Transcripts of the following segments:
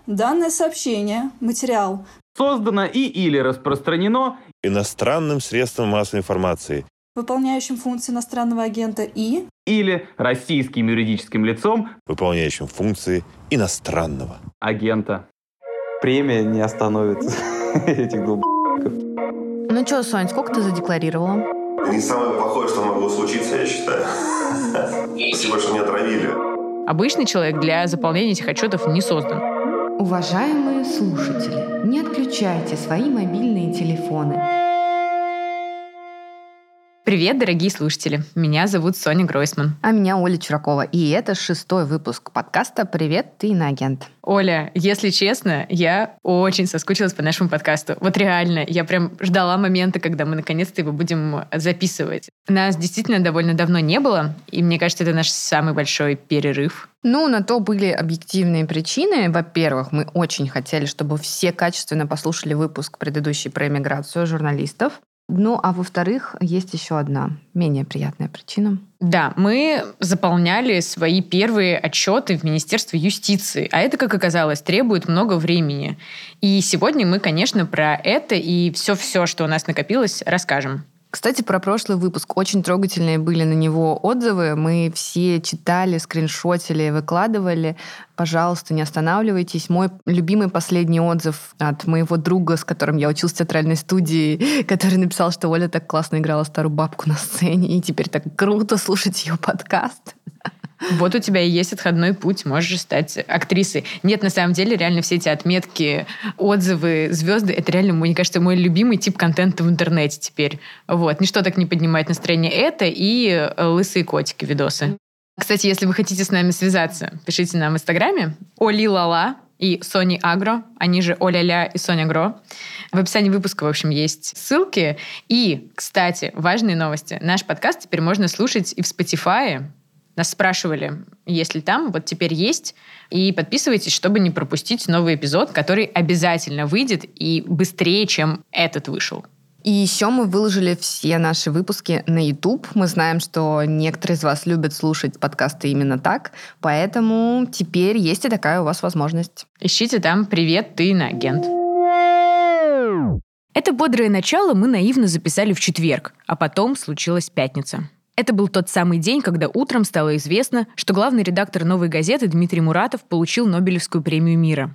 Данное сообщение, материал, создано и или распространено иностранным средством массовой информации, выполняющим функции иностранного агента или российским юридическим лицом, выполняющим функции иностранного агента. Премия не остановит этих долб***ков. Ну что, Сонь, сколько ты задекларировала? Не самое плохое, что могло случиться, я считаю. Спасибо, что не отравили. Обычный человек для заполнения этих отчетов не создан. Уважаемые слушатели, не отключайте свои мобильные телефоны. Привет, дорогие слушатели. Меня зовут Соня Гройсман. А меня Оля Чуракова. И это 6-й выпуск подкаста «Привет, ты иноагент». Оля, если честно, я очень соскучилась по нашему подкасту. Вот реально, я прям ждала момента, когда мы наконец-то его будем записывать. Нас действительно довольно давно не было, и мне кажется, это наш самый большой перерыв. Ну, на то были объективные причины. Во-первых, мы очень хотели, чтобы все качественно послушали выпуск предыдущий про эмиграцию журналистов. Ну, а во-вторых, есть еще одна менее приятная причина. Да, мы заполняли свои первые отчеты в Министерстве юстиции, а это, как оказалось, требует много времени. И сегодня мы, конечно, про это и все, что у нас накопилось, расскажем. Кстати, про прошлый выпуск. Очень трогательные были на него отзывы. Мы все читали, скриншотили, выкладывали. Пожалуйста, не останавливайтесь. Мой любимый последний отзыв от моего друга, с которым я училась в театральной студии, который написал, что Оля так классно играла старую бабку на сцене, и теперь так круто слушать ее подкаст. Вот у тебя и есть отходной путь, можешь стать актрисой. Нет, на самом деле, реально все эти отметки, отзывы, звезды, это реально, мне кажется, мой любимый тип контента в интернете теперь. Вот. Ничто так не поднимает настроение. Это и лысые котики видосы. Кстати, если вы хотите с нами связаться, пишите нам в Инстаграме Олилала и Сони Агро, они же Оля-ля и Соня Гро. В описании выпуска, в общем, есть ссылки. И, кстати, важные новости. Наш подкаст теперь можно слушать и в Spotify. Нас спрашивали, есть ли там, вот теперь есть. И подписывайтесь, чтобы не пропустить новый эпизод, который обязательно выйдет и быстрее, чем этот вышел. И еще мы выложили все наши выпуски на YouTube. Мы знаем, что некоторые из вас любят слушать подкасты именно так, поэтому теперь есть и такая у вас возможность. Ищите там «Привет, ты иноагент». Это бодрое начало мы наивно записали в четверг, а потом случилась пятница. Это был тот самый день, когда утром стало известно, что главный редактор «Новой газеты» Дмитрий Муратов получил Нобелевскую премию мира.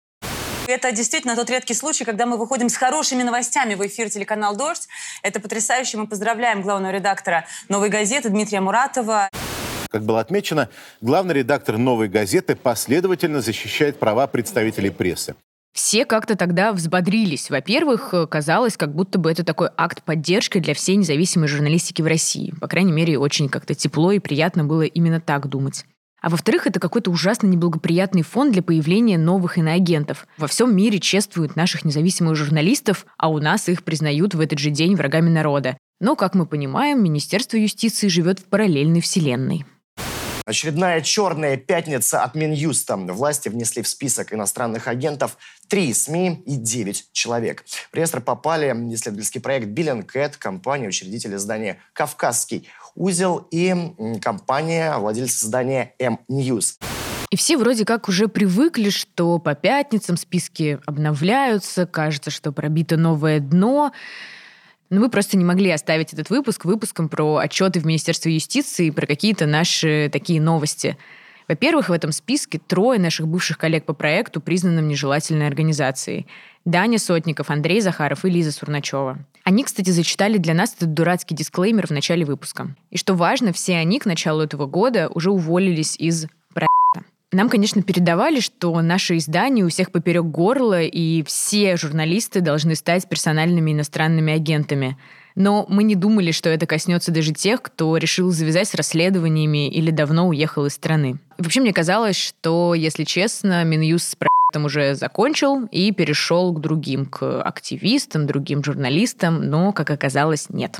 Это действительно тот редкий случай, когда мы выходим с хорошими новостями в эфир телеканал «Дождь». Это потрясающе. Мы поздравляем главного редактора «Новой газеты» Дмитрия Муратова. Как было отмечено, главный редактор «Новой газеты» последовательно защищает права представителей прессы. Все как-то тогда взбодрились. Во-первых, казалось, как будто бы это такой акт поддержки для всей независимой журналистики в России. По крайней мере, очень как-то тепло и приятно было именно так думать. А во-вторых, это какой-то ужасно неблагоприятный фон для появления новых иноагентов. Во всем мире чествуют наших независимых журналистов, а у нас их признают в этот же день врагами народа. Но, как мы понимаем, Министерство юстиции живет в параллельной вселенной. Очередная черная пятница от Минюста. Власти внесли в список иностранных агентов 3 СМИ и 9 человек. В реестр попали исследовательский проект Bellingcat, компания, учредитель издания «Кавказский узел» и компания, владелец издания М-Ньюс. И все вроде как уже привыкли, что по пятницам списки обновляются, кажется, что пробито новое дно. Но мы просто не могли оставить этот выпуск выпуском про отчеты в Министерстве юстиции и про какие-то наши такие новости. Во-первых, в этом списке 3 наших бывших коллег по проекту, признанным нежелательной организацией. Даня Сотников, Андрей Захаров и Лиза Сурначева. Они, кстати, зачитали для нас этот дурацкий дисклеймер в начале выпуска. И что важно, все они к началу этого года уже уволились из проекта. Нам, конечно, передавали, что наше издание у всех поперек горла, и все журналисты должны стать персональными иностранными агентами. Но мы не думали, что это коснется даже тех, кто решил завязать с расследованиями или давно уехал из страны. И вообще мне казалось, что, если честно, Минюст с проектом уже закончил и перешел к другим, к активистам, другим журналистам, но, как оказалось, нет.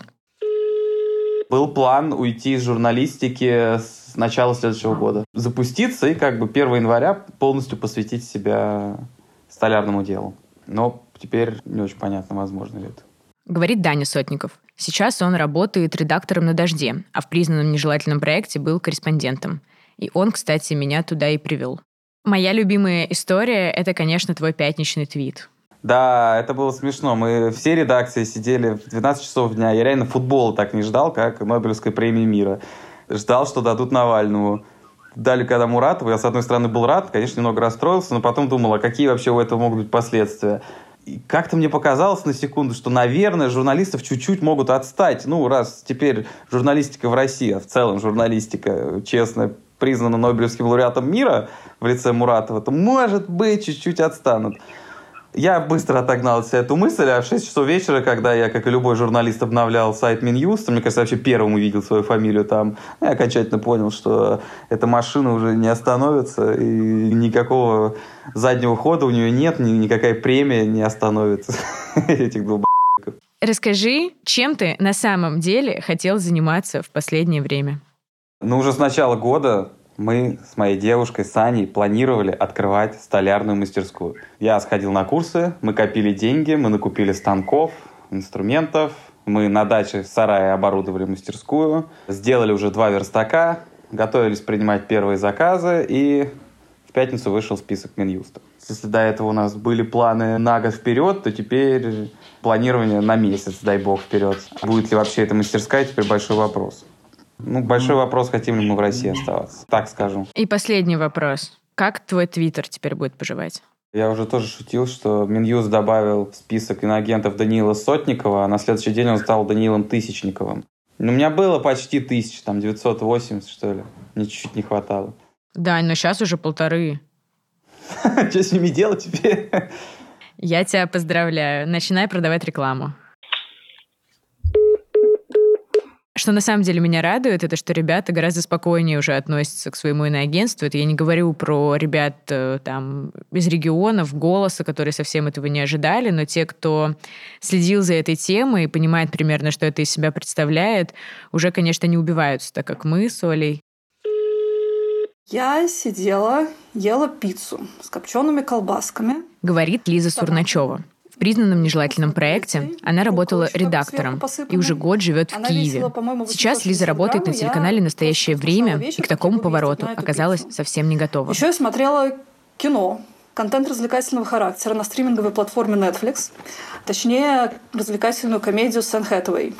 Был план уйти из журналистики с начала следующего года. Запуститься и 1 января полностью посвятить себя столярному делу. Но теперь не очень понятно, возможно ли это. Говорит Даня Сотников. Сейчас он работает редактором на «Дожде», а в признанном нежелательном проекте был корреспондентом. И он, кстати, меня туда и привел. Моя любимая история — это, конечно, твой пятничный твит. Да, это было смешно. Мы все редакции сидели в 12 часов дня. Я реально футбола так не ждал, как Нобелевской премии мира. Ждал, что дадут Навальному. Дали когда Муратову. Я, с одной стороны, был рад, конечно, немного расстроился, но потом думал, а какие вообще у этого могут быть последствия. И как-то мне показалось на секунду, что, наверное, журналистов чуть-чуть могут отстать. Ну, раз теперь журналистика в России, а в целом журналистика, честно, признана Нобелевским лауреатом мира в лице Муратова, то, может быть, чуть-чуть отстанут. Я быстро отогнал от себя эту мысль, а в 6 часов вечера, когда я, как и любой журналист, обновлял сайт Минюста, мне кажется, вообще первым увидел свою фамилию там, я окончательно понял, что эта машина уже не остановится, и никакого заднего хода у нее нет, никакая премия не остановит этих долб***ков. Расскажи, чем ты на самом деле хотел заниматься в последнее время? Ну, уже с начала года мы с моей девушкой Саней планировали открывать столярную мастерскую. Я сходил на курсы, мы копили деньги, мы накупили станков, инструментов. Мы на даче в сарае оборудовали мастерскую, сделали уже 2 верстака, готовились принимать первые заказы, и в пятницу вышел список Минюста. Если до этого у нас были планы на год вперед, то теперь планирование на месяц, дай бог, вперед. Будет ли вообще эта мастерская, теперь большой вопрос. Ну, большой вопрос, хотим ли мы в России оставаться, так скажу. И последний вопрос. Как твой твиттер теперь будет поживать? Я уже тоже шутил, что Минюст добавил в список иноагентов Даниила Сотникова, а на следующий день он стал Даниилом Тысячниковым. У меня было почти 1000, там 980, что ли. Мне чуть-чуть не хватало. Да, но сейчас уже 1500. Что с ними делать теперь? Я тебя поздравляю. Начинай продавать рекламу. Что на самом деле меня радует, это что ребята гораздо спокойнее уже относятся к своему иноагентству. Это я не говорю про ребят там из регионов, «Голоса», которые совсем этого не ожидали, но те, кто следил за этой темой и понимает примерно, что это из себя представляет, уже, конечно, не убиваются, так как мы с Олей. Я сидела, ела пиццу с копчеными колбасками. Говорит Лиза Сурначева. В признанном нежелательном проекте она работала редактором и уже год живет в Киеве. Сейчас Лиза работает на телеканале «Настоящее время» и к такому повороту оказалась совсем не готова. Еще я смотрела кино, контент развлекательного характера на стриминговой платформе Netflix, точнее, развлекательную комедию с Энн Хэтэуэй.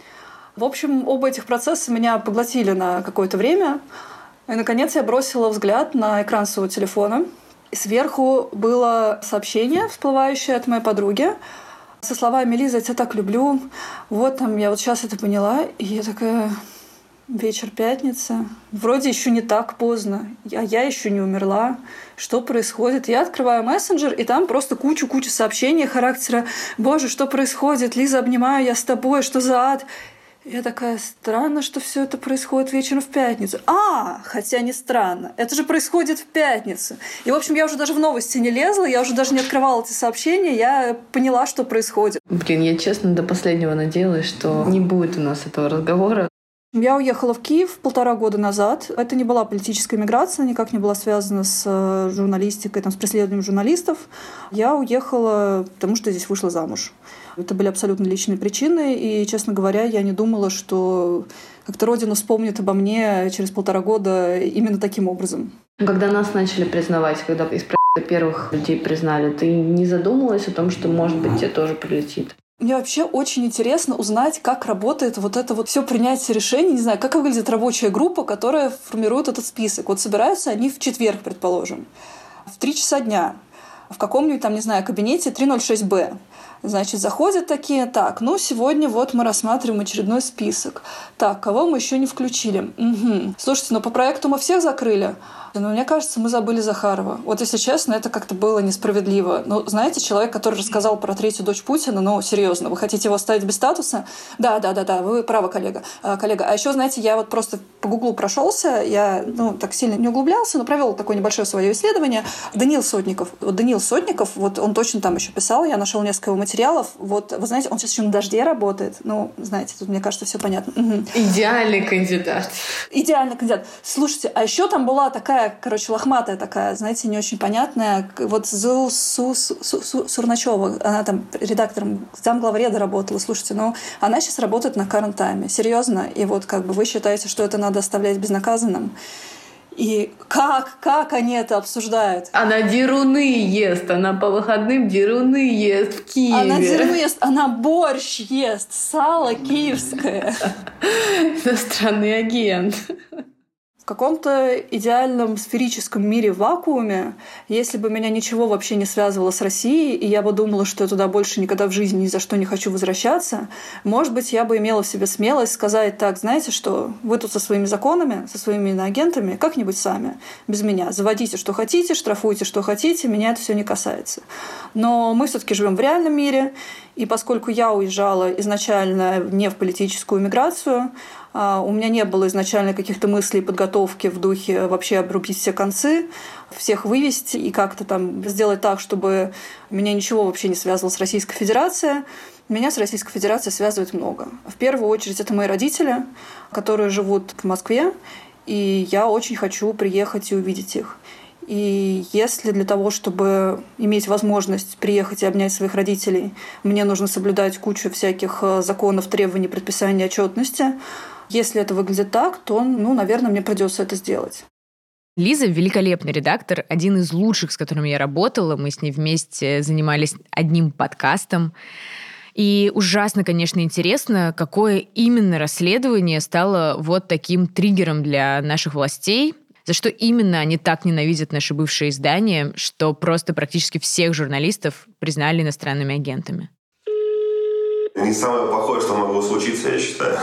В общем, оба этих процесса меня поглотили на какое-то время. И, наконец, я бросила взгляд на экран своего телефона. И сверху было сообщение, всплывающее от моей подруги, со словами: «Лиза, я тебя так люблю. Вот там, я вот сейчас это поняла». И я такая: вечер пятницы. Вроде еще не так поздно. А я еще не умерла. Что происходит? Я открываю мессенджер, и там просто куча сообщений характера: «Боже, что происходит? Лиза, обнимаю, я с тобой. Что за ад?» Я такая: странно, что все это происходит вечером в пятницу. Хотя не странно. Это же происходит в пятницу. И, в общем, я уже даже в новости не лезла, я уже даже не открывала эти сообщения, я поняла, что происходит. Блин, я честно до последнего надеялась, что не будет у нас этого разговора. Я уехала в Киев 1,5 года назад. Это не была политическая миграция, никак не была связана с журналистикой, с преследованием журналистов. Я уехала, потому что здесь вышла замуж. Это были абсолютно личные причины, и, честно говоря, я не думала, что как-то Родина вспомнит обо мне через 1,5 года именно таким образом. Когда нас начали признавать, когда из первых людей признали, ты не задумалась о том, что, может быть, тебе тоже прилетит? Мне вообще очень интересно узнать, как работает вот это вот все принятие решений. Не знаю, как выглядит рабочая группа, которая формирует этот список. Вот собираются они в четверг, предположим, в 3 часа дня, в каком-нибудь там, не знаю, кабинете 306Б. Значит, заходят такие: так, сегодня вот мы рассматриваем очередной список. Так, кого мы еще не включили? Угу. Слушайте, по проекту мы всех закрыли. Но мне кажется, мы забыли Захарова. Вот если честно, это как-то было несправедливо. Знаете, человек, который рассказал про 3-ю дочь Путина, серьезно, вы хотите его оставить без статуса? Да, вы правы, коллега. А еще, знаете, я вот просто по Гуглу прошелся, я, так сильно не углублялся, но провел такое небольшое свое исследование. Даниил Сотников, вот он точно там еще писал, я нашел несколько его материалов. Вот, вы знаете, он сейчас еще на «Дожде» работает. Знаете, тут, мне кажется, все понятно. Угу. Идеальный кандидат. Идеальный кандидат. Слушайте, а еще там была такая, лохматая такая, знаете, не очень понятная. Вот Сурначева, она там редактором, замглавреда работала. Слушайте, она сейчас работает на Current Time. Серьезно. И вот вы считаете, что это надо оставлять безнаказанным? И как они это обсуждают? Она деруны ест, она по выходным деруны ест в Киеве. Она деруны ест, она борщ ест, сало киевское. Иностранный агент. В каком-то идеальном сферическом мире в вакууме, если бы меня ничего вообще не связывало с Россией, и я бы думала, что я туда больше никогда в жизни ни за что не хочу возвращаться, может быть, я бы имела в себе смелость сказать: так, знаете что, вы тут со своими законами, со своими иноагентами как-нибудь сами, без меня. Заводите, что хотите, штрафуйте, что хотите, меня это все не касается. Но мы все-таки живем в реальном мире, и поскольку я уезжала изначально не в политическую миграцию, у меня не было изначально каких-то мыслей, подготовки в духе вообще обрубить все концы, всех вывести и как-то там сделать так, чтобы меня ничего вообще не связывало с Российской Федерацией. Меня с Российской Федерацией связывает много. В первую очередь это мои родители, которые живут в Москве, и я очень хочу приехать и увидеть их. И если для того, чтобы иметь возможность приехать и обнять своих родителей, мне нужно соблюдать кучу всяких законов, требований, предписаний, отчетности, если это выглядит так, то, наверное, мне придется это сделать. Лиза — великолепный редактор, один из лучших, с которыми я работала. Мы с ней вместе занимались одним подкастом. И ужасно, конечно, интересно, какое именно расследование стало вот таким триггером для наших властей, за что именно они так ненавидят наши бывшие издания, что просто практически всех журналистов признали иностранными агентами. Не самое плохое, что могло случиться, я считаю.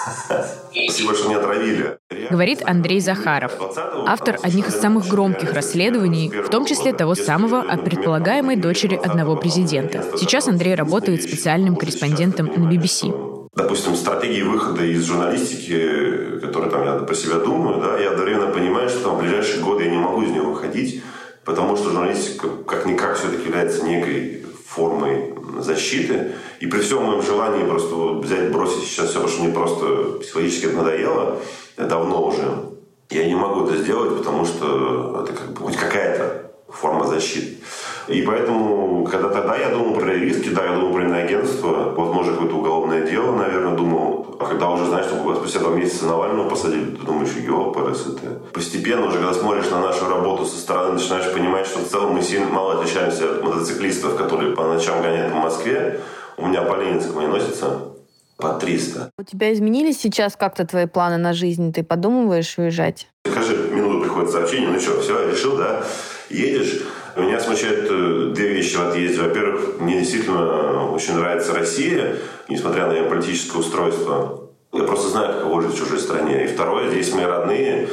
Спасибо, что не отравили. Говорит Андрей Захаров, автор одних из самых громких расследований, в том числе того самого о предполагаемой дочери одного президента. Сейчас Андрей работает специальным корреспондентом на BBC. Допустим, стратегии выхода из журналистики, которые там я про себя думаю, да, я одновременно понимаю, что там в ближайшие годы я не могу из нее выходить, потому что журналистика как-никак все-таки является некой формой защиты. И при всем моем желании просто взять, бросить сейчас все, потому что мне просто психологически это надоело, давно уже, я не могу это сделать, потому что это как бы хоть какая-то форма защиты. И поэтому, когда тогда я думал про риски, да, я думал про иноагентство, возможно, какое-то уголовное дело, наверное, думал. А когда уже знаешь, что спустя 2 месяца Навального посадили, ты думаешь, ёпарас это. Постепенно уже, когда смотришь на нашу работу со стороны, начинаешь понимать, что в целом мы сильно мало отличаемся от мотоциклистов, которые по ночам гоняют по Москве. У меня по Ленинскому не носится по 300. У тебя изменились сейчас как-то твои планы на жизнь? Ты подумываешь уезжать? Каждую минуту приходит сообщение, ну что, все, решил, да? Едешь. Меня смущают 2 вещи в отъезде. Во-первых, мне действительно очень нравится Россия, несмотря на ее политическое устройство. Я просто знаю, каково жить в чужой стране. И второе, здесь мои родные.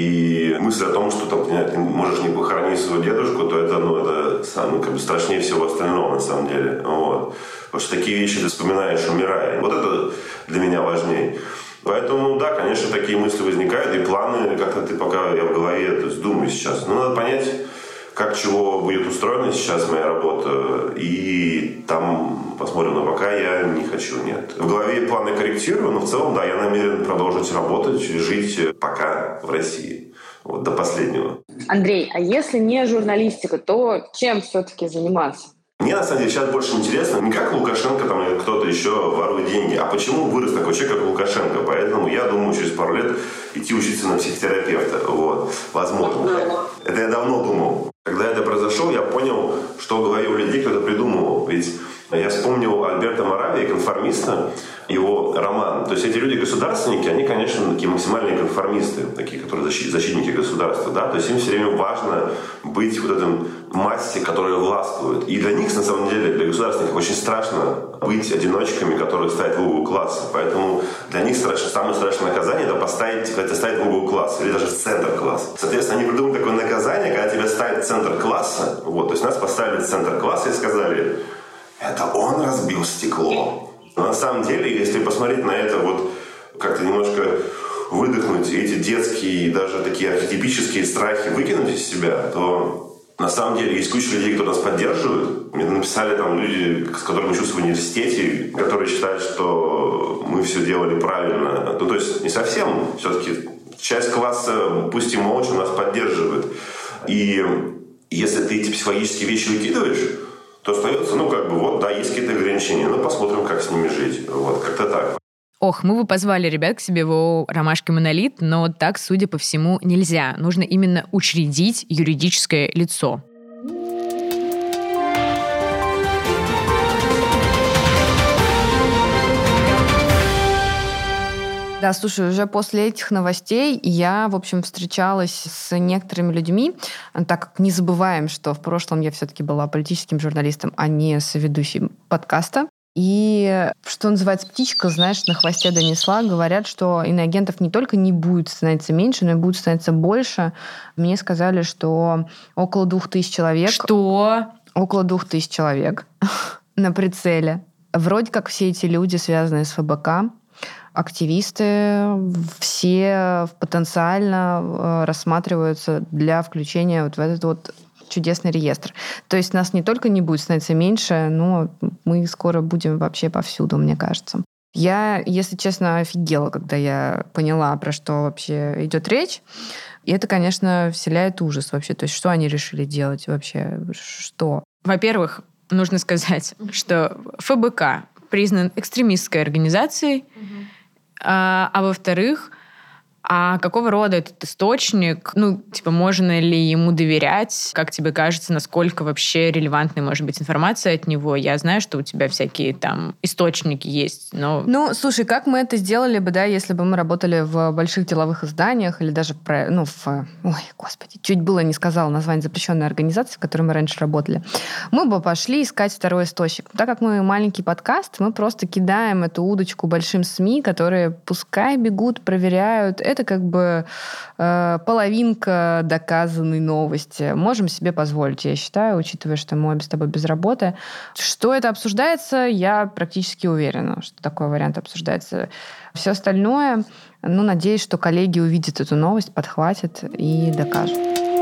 И мысль о том, что там, ты можешь не похоронить своего дедушку, то это самое, как бы, страшнее всего остального на самом деле. Вот. Потому что такие вещи ты вспоминаешь, умирая. Вот это для меня важнее. Поэтому, да, конечно, такие мысли возникают. И планы, как-то ты пока я в голове думаю сейчас. Но надо понять, как чего будет устроена сейчас моя работа, и там посмотрим. Но пока я не хочу, нет. В голове планы корректирую, но в целом, да, я намерен продолжить работать, жить пока в России. Вот, до последнего. Андрей, а если не журналистика, то чем все-таки заниматься? Мне, на самом деле, сейчас больше интересно не как Лукашенко там, или кто-то еще ворует деньги, а почему вырос такой человек, как Лукашенко. Поэтому я думаю, через пару лет идти учиться на психотерапевта. Вот. Возможно. Это я давно думал. Когда это произошло, я понял, что в голове у людей кто-то придумывал. Ведь я вспомнил Альберта Моравия, конформиста, его роман. То есть эти люди-государственники, они, конечно, такие максимальные конформисты, такие, которые защитники государства. Да? То есть им все время важно быть вот этом массе, которая властвует. И для них, на самом деле, для государственников очень страшно быть одиночками, которые ставят в угол класса. Поэтому для них самое страшное наказание – это поставить в угол класса или даже в центр класса. Соответственно, они придумали такое наказание, когда тебя ставят в центр класса. Вот, то есть нас поставили в центр класса и сказали: это он разбил стекло. Но на самом деле, если посмотреть на это, вот как-то немножко выдохнуть, эти детские и даже такие архетипические страхи выкинуть из себя, то на самом деле есть куча людей, которые нас поддерживают. Мне написали там люди, с которыми учусь в университете, которые считают, что мы все делали правильно. Ну, то есть не совсем. Все-таки часть класса, пусть и молча, нас поддерживает. И если ты эти психологические вещи выкидываешь, то остается, есть какие-то ограничения. Посмотрим, как с ними жить. Вот, как-то так. Ох, мы бы позвали ребят к себе в ООО «Ромашка Монолит», но так, судя по всему, нельзя. Нужно именно учредить юридическое лицо. Да, слушай, уже после этих новостей я, в общем, встречалась с некоторыми людьми, так как не забываем, что в прошлом я все-таки была политическим журналистом, а не соведущей подкаста. И, что называется, птичка, знаешь, на хвосте донесла. Говорят, что иноагентов не только не будет становиться меньше, но и будет становиться больше. Мне сказали, что около 2000 человек. Что? Около 2000 человек на прицеле. Вроде как все эти люди, связанные с ФБК, активисты, все потенциально рассматриваются для включения вот в этот вот чудесный реестр. То есть нас не только не будет становиться меньше, но мы скоро будем вообще повсюду, мне кажется. Я, если честно, офигела, когда я поняла, про что вообще идет речь. И это, конечно, вселяет ужас вообще. То есть что они решили делать вообще? Что? Во-первых, нужно сказать, что ФБК признан экстремистской организацией, а во-вторых, а какого рода этот источник? Можно ли ему доверять? Как тебе кажется, насколько вообще релевантной может быть информация от него? Я знаю, что у тебя всякие там источники есть, но... Слушай, как мы это сделали бы, да, если бы мы работали в больших деловых изданиях или даже Ой, господи, чуть было не сказала название запрещенной организации, в которой мы раньше работали. Мы бы пошли искать второй источник. Так как мы маленький подкаст, мы просто кидаем эту удочку большим СМИ, которые пускай бегут, проверяют. Это как бы половинка доказанной новости. Можем себе позволить, я считаю, учитывая, что мы обе с тобой без работы. Что это обсуждается, я практически уверена, что такой вариант обсуждается. Все остальное, надеюсь, что коллеги увидят эту новость, подхватят и докажут.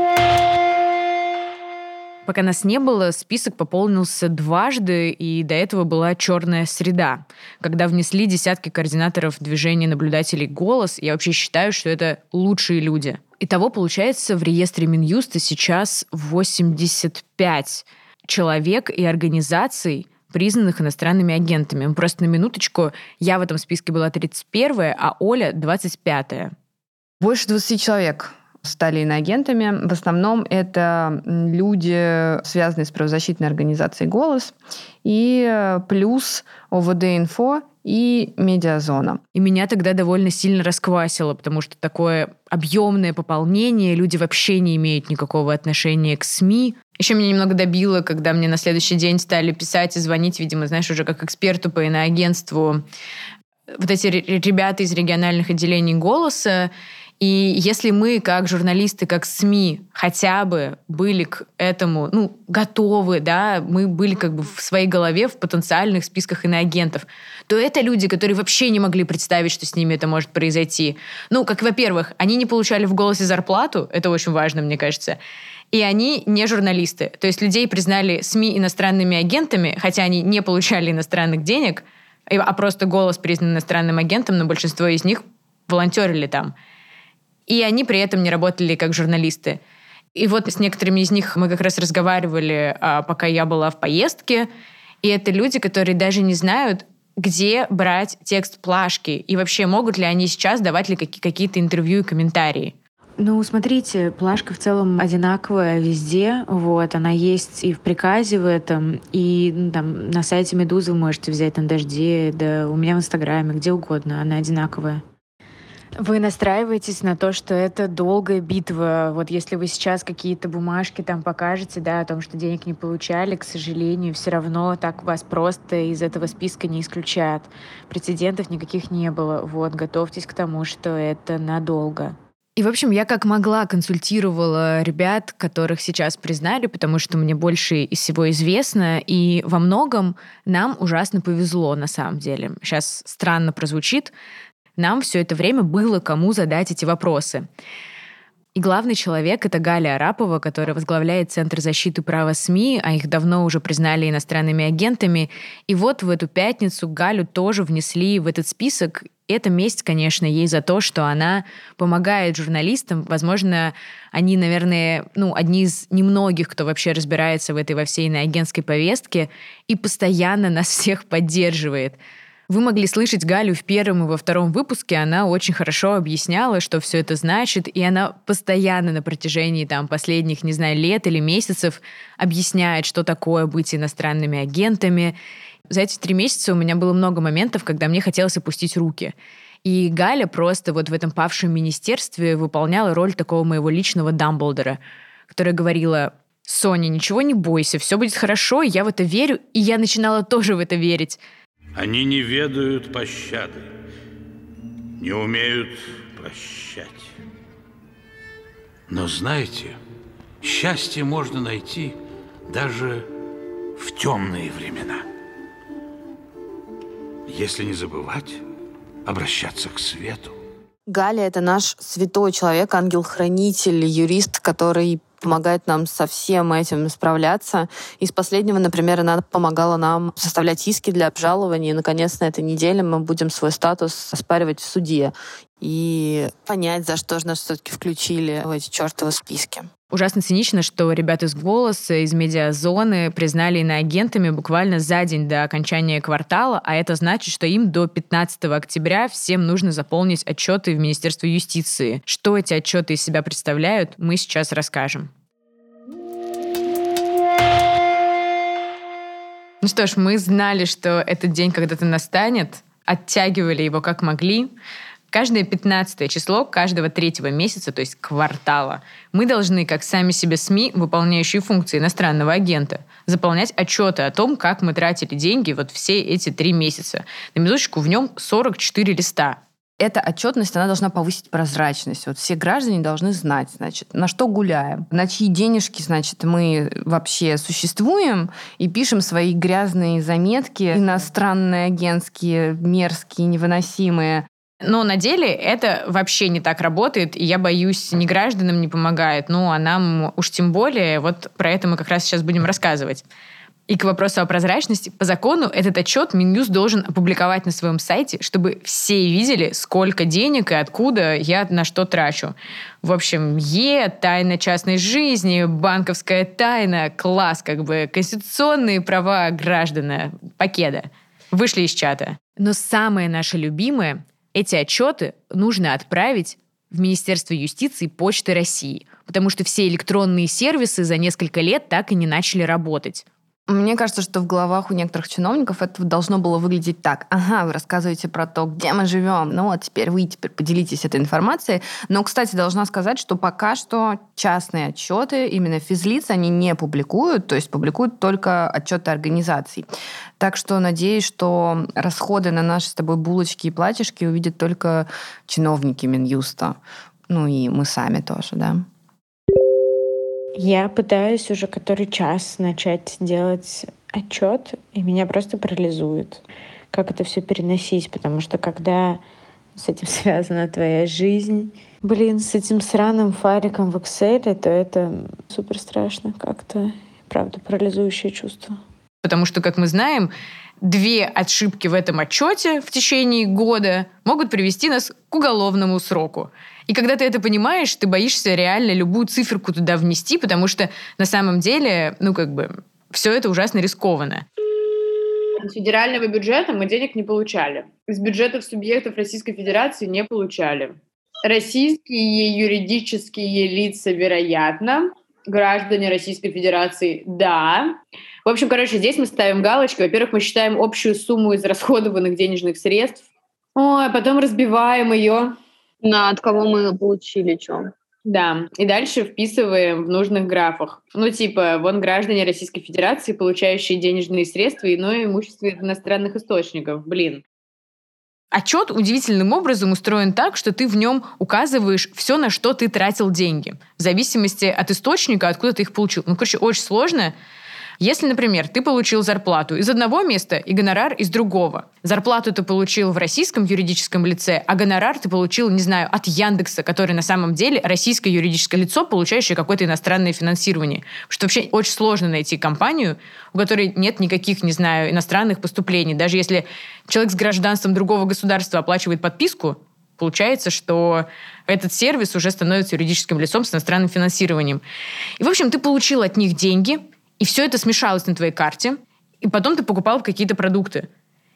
Пока нас не было, список пополнился дважды, и до этого была черная среда, когда внесли десятки координаторов движения наблюдателей «Голос». Я вообще считаю, что это лучшие люди. Итого, получается, в реестре Минюста сейчас 85 человек и организаций, признанных иностранными агентами. Просто на минуточку, я в этом списке была 31-я, а Оля 25-я. Больше 20 человек стали иноагентами. В основном это люди, связанные с правозащитной организацией «Голос», и плюс ОВД-инфо и медиазона. И меня тогда довольно сильно расквасило, потому что такое объемное пополнение, люди вообще не имеют никакого отношения к СМИ. Еще меня немного добило, когда мне на следующий день стали писать и звонить, видимо, знаешь, уже как эксперту по иноагентству, вот эти ребята из региональных отделений «Голоса». И если мы, как журналисты, как СМИ, хотя бы были к этому, готовы, да, мы были как бы в своей голове в потенциальных списках иноагентов, то это люди, которые вообще не могли представить, что с ними это может произойти. Во-первых, они не получали в «Голосе» зарплату, это очень важно, мне кажется, и они не журналисты. То есть людей признали СМИ иностранными агентами, хотя они не получали иностранных денег, а просто «Голос» признан иностранным агентом, но большинство из них волонтерили там. И они при этом не работали как журналисты. И вот с некоторыми из них мы как раз разговаривали, пока я была в поездке. И это люди, которые даже не знают, где брать текст плашки. И вообще, могут ли они сейчас давать ли какие-то интервью и комментарии. Смотрите, плашка в целом одинаковая везде. Она есть и в приказе в этом, и на сайте «Медузы» вы можете взять на «Дожде», да у меня в Инстаграме, где угодно, она одинаковая. Вы настраиваетесь на то, что это долгая битва. Если вы сейчас какие-то бумажки там покажете, да, о том, что денег не получали, к сожалению, все равно так вас просто из этого списка не исключают. Прецедентов никаких не было. Готовьтесь к тому, что это надолго. И, в общем, я как могла консультировала ребят, которых сейчас признали, потому что мне больше из всего известно, и во многом нам ужасно повезло на самом деле. Сейчас странно прозвучит, нам все это время было кому задать эти вопросы. И главный человек — это Галя Арапова, которая возглавляет Центр защиты права СМИ, а их давно уже признали иностранными агентами. И вот в эту пятницу Галю тоже внесли в этот список. Это месть, конечно, ей за то, что она помогает журналистам. Возможно, они, наверное, одни из немногих, кто вообще разбирается в этой во всей иноагентской повестке и постоянно нас всех поддерживает. Вы могли слышать Галю в первом и во втором выпуске. Она очень хорошо объясняла, что все это значит, и она постоянно на протяжении последних, не знаю, лет или месяцев объясняет, что такое быть иностранными агентами. За эти 3 месяца у меня было много моментов, когда мне хотелось опустить руки. И Галя просто в этом павшем министерстве выполняла роль такого моего личного Дамблдора, которая говорила: «Соня, ничего не бойся, все будет хорошо, я в это верю», и я начинала тоже в это верить. Они не ведают пощады, не умеют прощать. Но знаете, счастье можно найти даже в темные времена. Если не забывать обращаться к свету. Галя — это наш святой человек, ангел-хранитель, юрист, который помогает нам со всем этим справляться. Из последнего, например, она помогала нам составлять иски для обжалования. И, наконец, на этой неделе мы будем свой статус оспаривать в суде и понять, за что же нас все-таки включили в эти чертовы списки. Ужасно цинично, что ребята из «Голоса», из «Медиазоны» признали иноагентами буквально за день до окончания квартала, а это значит, что им до 15 октября всем нужно заполнить отчеты в Министерство юстиции. Что эти отчеты из себя представляют, мы сейчас расскажем. Ну что ж, мы знали, что этот день когда-то настанет, оттягивали его как могли. Каждое 15 число каждого 3-го месяца, то есть квартала, мы должны, как сами себе СМИ, выполняющие функции иностранного агента, заполнять отчеты о том, как мы тратили деньги все эти 3 месяца. На минуточку, в нем 44 листа. Эта отчетность, она должна повысить прозрачность. Все граждане должны знать, на что гуляем, на чьи денежки, мы вообще существуем и пишем свои грязные заметки, иностранные, агентские, мерзкие, невыносимые. Но на деле это вообще не так работает, и я боюсь, ни гражданам не помогает, а нам уж тем более. Про это мы как раз сейчас будем рассказывать. И к вопросу о прозрачности, по закону этот отчет Минюст должен опубликовать на своем сайте, чтобы все видели, сколько денег и откуда я на что трачу. В общем, тайна частной жизни, банковская тайна, класс, конституционные права граждана, покеда. Вышли из чата. Но самое наше любимое — эти отчеты нужно отправить в Министерство юстиции Почты России, потому что все электронные сервисы за несколько лет так и не начали работать. Мне кажется, что в головах у некоторых чиновников это должно было выглядеть так. Ага, вы рассказываете про то, где мы живем. Теперь вы поделитесь этой информацией. Но, кстати, должна сказать, что пока что частные отчеты, именно физлиц, они не публикуют, то есть публикуют только отчеты организаций. Так что надеюсь, что расходы на наши с тобой булочки и платьишки увидят только чиновники Минюста. И мы сами тоже, да. Я пытаюсь уже который час начать делать отчет, и меня просто парализует, как это все переносить, потому что когда с этим связана твоя жизнь, с этим сраным файликом в Excel, то это супер страшно как-то, правда, парализующее чувство. Потому что, как мы знаем, 2 ошибки в этом отчете в течение года могут привести нас к уголовному сроку. И когда ты это понимаешь, ты боишься реально любую циферку туда внести, потому что на самом деле, все это ужасно рискованно. Из федерального бюджета мы денег не получали. Из бюджетов субъектов Российской Федерации не получали. Российские юридические лица, вероятно. Граждане Российской Федерации, да. В общем, здесь мы ставим галочки. Во-первых, мы считаем общую сумму израсходованных денежных средств. А потом разбиваем ее. От кого мы получили что. Да, и дальше вписываем в нужных графах. Граждане Российской Федерации, получающие денежные средства и иное имущество из иностранных источников. Отчет удивительным образом устроен так, что ты в нем указываешь все, на что ты тратил деньги, в зависимости от источника, откуда ты их получил. Очень сложно. Если, например, ты получил зарплату из одного места и гонорар из другого. Зарплату ты получил в российском юридическом лице, а гонорар ты получил, от Яндекса, который на самом деле российское юридическое лицо, получающее какое-то иностранное финансирование. Потому что вообще очень сложно найти компанию, у которой нет никаких, иностранных поступлений. Даже если человек с гражданством другого государства оплачивает подписку, получается, что этот сервис уже становится юридическим лицом с иностранным финансированием. И, в общем, ты получил от них деньги, и все это смешалось на твоей карте, и потом ты покупал какие-то продукты.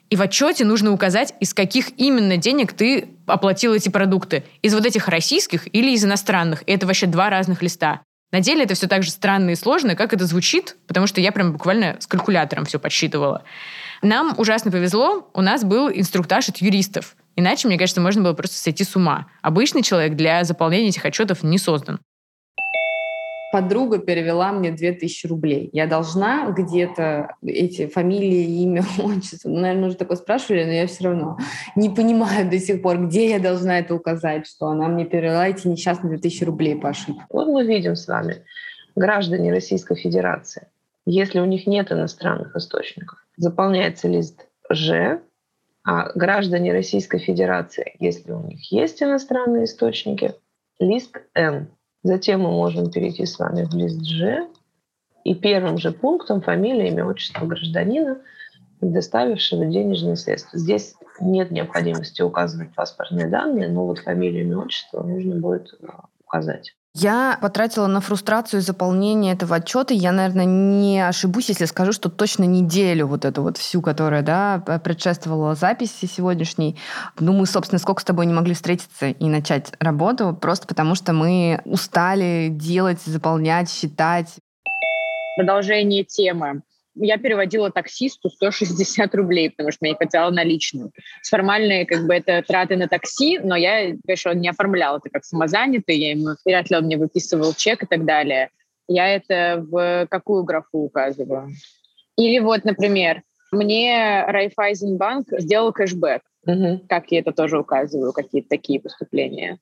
И в отчете нужно указать, из каких именно денег ты оплатил эти продукты. Из вот этих российских или из иностранных. И это вообще 2 разных листа. На деле это все так же странно и сложно, как это звучит, потому что я прям буквально с калькулятором все подсчитывала. Нам ужасно повезло, у нас был инструктаж от юристов. Иначе, мне кажется, можно было просто сойти с ума. Обычный человек для заполнения этих отчетов не создан. Подруга перевела мне 2000 рублей. Я должна где-то эти фамилии, имя, отчество. Наверное, уже такое спрашивали, но я все равно не понимаю до сих пор, где я должна это указать, что она мне перевела эти несчастные 2000 рублей по ошибке. Вот мы видим с вами граждане Российской Федерации. Если у них нет иностранных источников, заполняется лист Ж, а граждане Российской Федерации, если у них есть иностранные источники, лист Н. Затем мы можем перейти с вами в лист Ж, и первым же пунктом фамилия, имя, отчество гражданина, предоставившего денежные средства. Здесь нет необходимости указывать паспортные данные, но вот фамилию, имя, отчество нужно будет указать. Я потратила на фрустрацию заполнения этого отчета. Я, наверное, не ошибусь, если скажу, что точно неделю вот эту вот всю, которая, да, предшествовала записи сегодняшней. Ну, мы, собственно, сколько с тобой не могли встретиться и начать работу, просто потому что мы устали делать, заполнять, считать. Продолжение темы. Я переводила таксисту 160 рублей, потому что я не хотела наличную. Формальные, это траты на такси, но я, конечно, не оформляла это как самозанятый, я ему вряд ли он мне выписывал чек и так далее. Я это в какую графу указываю? Или вот, например, мне Райффайзенбанк сделал кэшбэк. Как я это тоже указываю, какие-то такие поступления.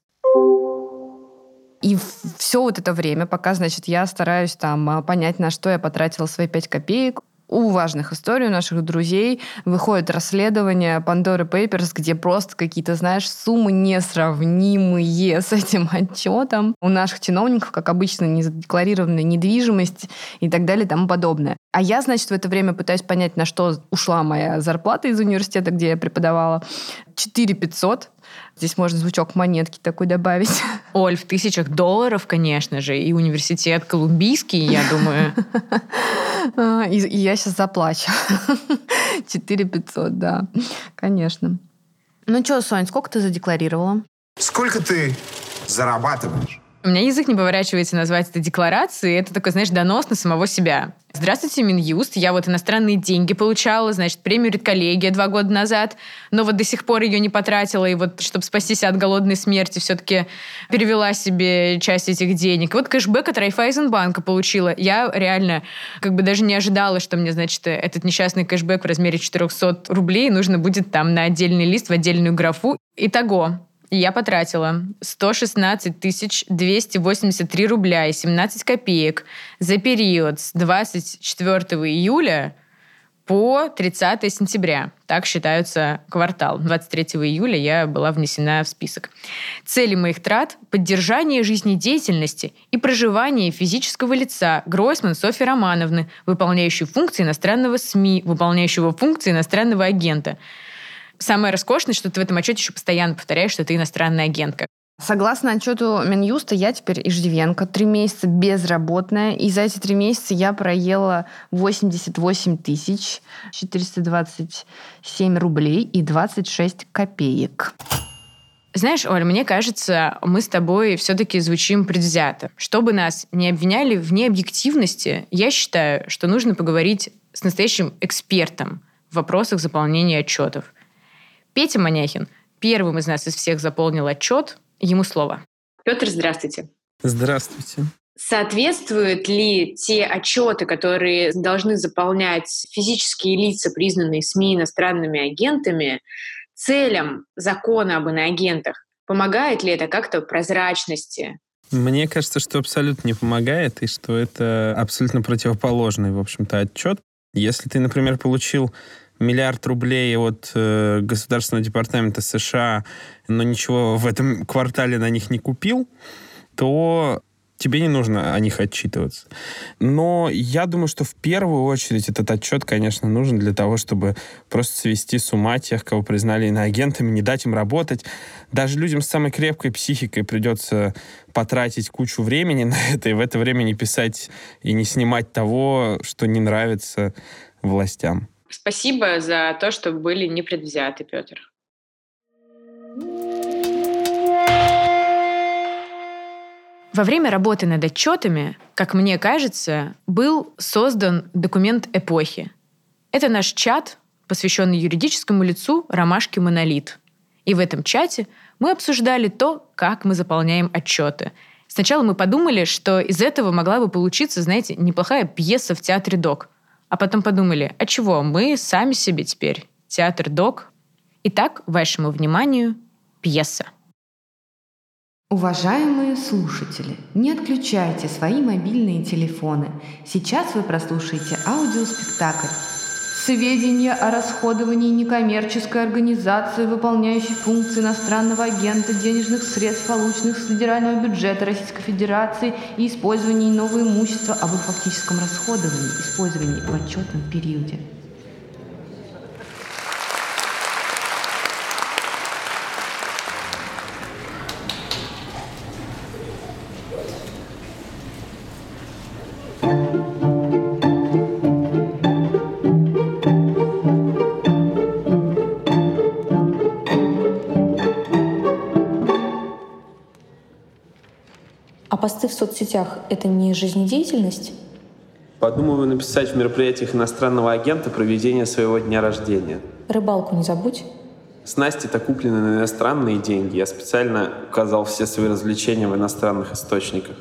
И все вот это время, пока, значит, я стараюсь там понять, на что я потратила свои 5 копеек, у важных историй, у наших друзей выходит расследование Pandora Papers, где просто какие-то, знаешь, суммы несравнимые с этим отчетом. У наших чиновников, как обычно, незадекларированная недвижимость и так далее и тому подобное. А я, значит, в это время пытаюсь понять, на что ушла моя зарплата из университета, где я преподавала. 4500. Здесь можно звучок монетки такой добавить. Оль, в $1000, конечно же, и университет Колумбийский, я думаю. И я сейчас заплачу. 4500, да, конечно. Ну что, Сонь, сколько ты задекларировала? Сколько ты зарабатываешь? У меня язык не поворачивается назвать это декларацией. Это такой, знаешь, донос на самого себя. Здравствуйте, Минюст. Я вот иностранные деньги получала, значит, премию редколлегия 2 года назад, но вот до сих пор ее не потратила, и вот, чтобы спастись от голодной смерти, все-таки перевела себе часть этих денег. И вот кэшбэк от Райффайзенбанка получила. Я реально даже не ожидала, что мне, значит, этот несчастный кэшбэк в размере 400 рублей нужно будет там на отдельный лист, в отдельную графу. Итого. Я потратила 116 283 рубля и 17 копеек за период с 24 июля по 30 сентября. Так считается квартал. 23 июля я была внесена в список. Цели моих трат – поддержание жизнедеятельности и проживание физического лица Гройсман Софьи Романовны, выполняющей функции иностранного СМИ, выполняющего функции иностранного агента. Самое роскошное, что ты в этом отчете еще постоянно повторяешь, что ты иностранная агентка. Согласно отчету Минюста, я теперь иждивенка, 3 месяца безработная, и за эти 3 месяца я проела 88 427 рублей и 26 копеек. Знаешь, Оля, мне кажется, мы с тобой все-таки звучим предвзято. Чтобы нас не обвиняли в необъективности, я считаю, что нужно поговорить с настоящим экспертом в вопросах заполнения отчетов. Петя Маняхин первым из нас из всех заполнил отчет. Ему слово. Петр, здравствуйте. Здравствуйте. Соответствуют ли те отчеты, которые должны заполнять физические лица, признанные СМИ иностранными агентами, целям закона об иноагентах? Помогает ли это как-то прозрачности? Мне кажется, что абсолютно не помогает, и что это абсолютно противоположный, в общем-то, отчет. Если ты, например, получил $1 миллиард рублей от Государственного департамента США, но ничего в этом квартале на них не купил, то тебе не нужно о них отчитываться. Но я думаю, что в первую очередь этот отчет, конечно, нужен для того, чтобы просто свести с ума тех, кого признали иноагентами, не дать им работать. Даже людям с самой крепкой психикой придется потратить кучу времени на это, и в это время не писать и не снимать того, что не нравится властям. Спасибо за то, что были непредвзяты, Петр. Во время работы над отчетами, как мне кажется, был создан документ эпохи. Это наш чат, посвященный юридическому лицу «Ромашки Монолит». И в этом чате мы обсуждали то, как мы заполняем отчеты. Сначала мы подумали, что из этого могла бы получиться, знаете, неплохая пьеса в театре ДОК. А потом подумали, а чего, мы сами себе теперь театр ДОК. Итак, вашему вниманию пьеса. Уважаемые слушатели, не отключайте свои мобильные телефоны. Сейчас вы прослушаете аудиоспектакль. Сведения о расходовании некоммерческой организации, выполняющей функции иностранного агента, денежных средств, полученных с федерального бюджета Российской Федерации и использовании иного имущества, об их фактическом расходовании, использовании в отчетном периоде. А посты в соцсетях — это не жизнедеятельность? Подумываю написать в мероприятиях иностранного агента проведение своего дня рождения. Рыбалку не забудь. С Настей-то куплены на иностранные деньги. Я специально указал все свои развлечения в иностранных источниках.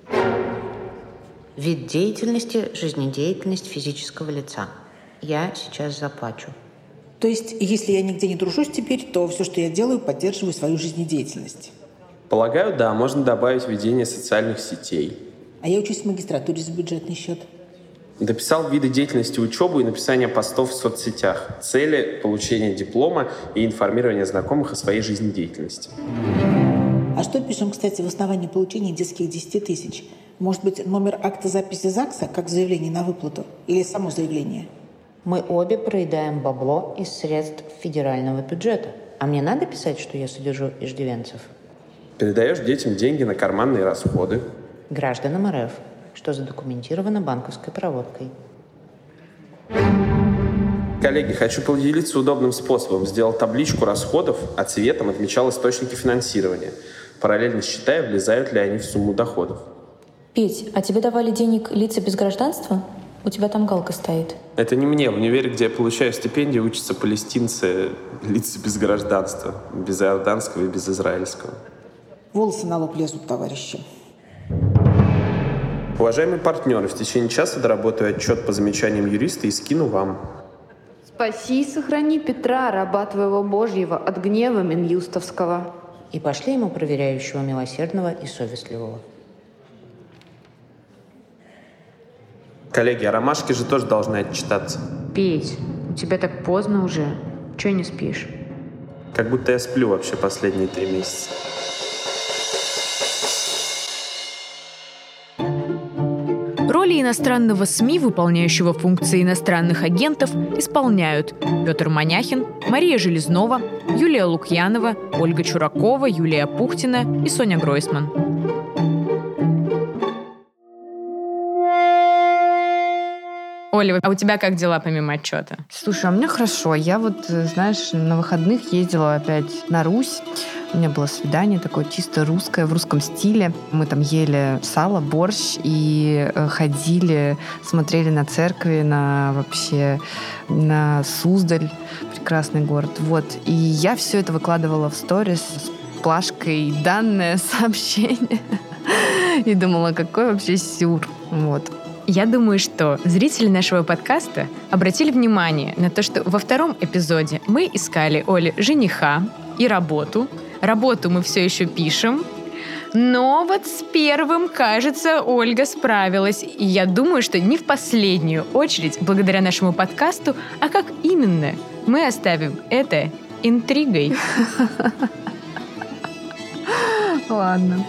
Вид деятельности – жизнедеятельность физического лица. Я сейчас заплачу. То есть, если я нигде не тружусь теперь, то все, что я делаю, поддерживаю свою жизнедеятельность? Полагаю, да, можно добавить ведение социальных сетей. А я учусь в магистратуре за бюджетный счет. Дописал виды деятельности учебы и написание постов в соцсетях. Цели – получение диплома и информирование знакомых о своей жизнедеятельности. А что пишем, кстати, в основании получения детских 10 тысяч? Может быть, номер акта записи ЗАГСа, как заявление на выплату? Или само заявление? Мы обе проедаем бабло из средств федерального бюджета. А мне надо писать, что я содержу иждивенцев? Передаешь детям деньги на карманные расходы. Гражданам РФ, что задокументировано банковской проводкой. Коллеги, хочу поделиться удобным способом. Сделал табличку расходов, а цветом отмечал источники финансирования, параллельно считая, влезают ли они в сумму доходов. Петь, а тебе давали денег лица без гражданства? У тебя там галка стоит. Это не мне. В универе, где я получаю стипендию, учатся палестинцы, лица без гражданства. Без иорданского и без израильского. Волосы на лоб лезут, товарищи. Уважаемые партнеры, в течение часа доработаю отчет по замечаниям юриста и скину вам. Спаси и сохрани Петра, раба твоего Божьего, от гнева Минюстовского. И пошли ему проверяющего милосердного и совестливого. Коллеги, а ромашки же тоже должны отчитаться. Петь, у тебя так поздно уже. Чего не спишь? Как будто я сплю вообще последние 3 месяца. Роли иностранного СМИ, выполняющего функции иностранных агентов, исполняют Петр Маняхин, Мария Железнова, Юлия Лукьянова, Ольга Чуракова, Юлия Пухтина и Соня Гройсман. Оля, а у тебя как дела помимо отчета? Слушай, а у меня хорошо. Я вот, знаешь, на выходных ездила опять на Русь. У меня было свидание такое чисто русское, в русском стиле. Мы там ели сало, борщ и ходили, смотрели на церкви, на Суздаль, прекрасный город. Вот. И я все это выкладывала в сторис с плашкой «Данное сообщение». И думала, какой вообще сюр. Вот. Я думаю, что зрители нашего подкаста обратили внимание на то, что во 2-м эпизоде мы искали Оле жениха и работу. Работу мы все еще пишем. Но вот с 1-м, кажется, Ольга справилась. И я думаю, что не в последнюю очередь благодаря нашему подкасту, а как именно мы оставим это интригой. Ладно.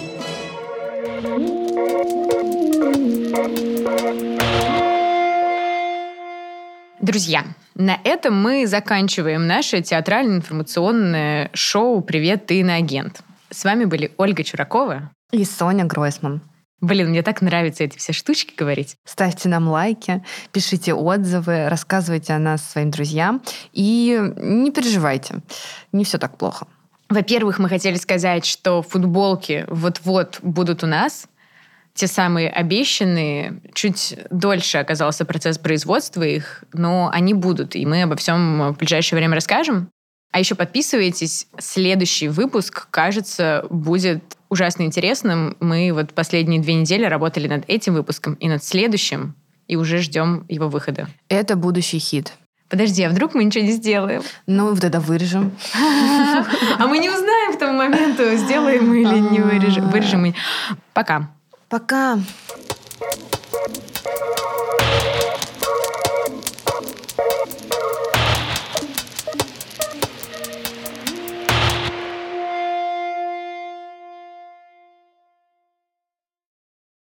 Друзья, на этом мы заканчиваем наше театрально-информационное шоу «Привет, ты иноагент». С вами были Ольга Чуракова и Соня Гройсман. Блин, мне так нравятся эти все штучки говорить. Ставьте нам лайки, пишите отзывы, рассказывайте о нас своим друзьям. И не переживайте, не все так плохо. Во-первых, мы хотели сказать, что футболки вот-вот будут у нас. Те самые обещанные. Чуть дольше оказался процесс производства их, но они будут, и мы обо всем в ближайшее время расскажем. А еще подписывайтесь. Следующий выпуск, кажется, будет ужасно интересным. Мы вот последние 2 недели работали над этим выпуском и над следующим, и уже ждем его выхода. Это будущий хит. Подожди, а вдруг мы ничего не сделаем? Ну, тогда вырежем. А мы не узнаем к тому моменту, сделаем мы или не вырежем. Пока. Пока.